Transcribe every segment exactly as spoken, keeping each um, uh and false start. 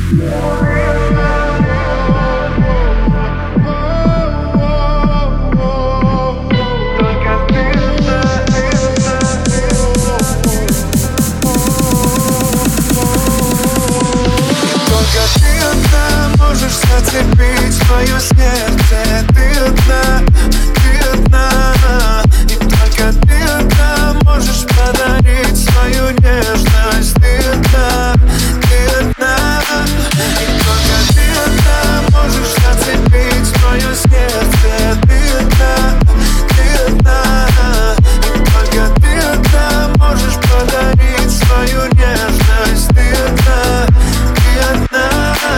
Зацепить мое сердце. Ты одна, ты одна. И только ты одна можешь подарить свою нежность. Ты одна, ты одна. И только ты одна можешь зацепить мое сердце. Ты одна, ты одна. И только ты одна можешь подарить свою нежность. Ты одна, ты одна.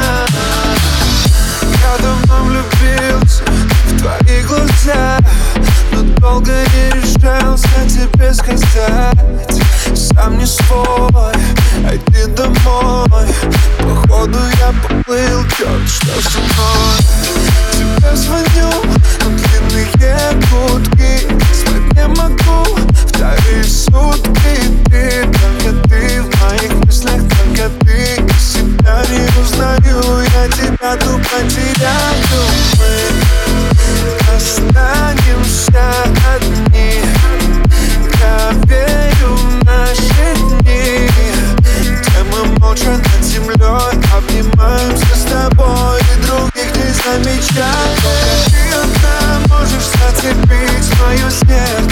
Я давно влюбился в твои глаза, но долго не решался тебе сказать. Сам не свой, иди домой. Походу я поплыл, черт, что со мной. Тебе звоню, но длинные гудки. Спать не могу вторые сутки. Ты, только ты в моих мыслях, только ты. Себя не узнаю, я тебя тупо теряю. Мы останемся одни. Я верю в наши дни, где мы молча над землей обнимаемся с тобой и других не замечаем. Только ты одна можешь зацепить мое сердце.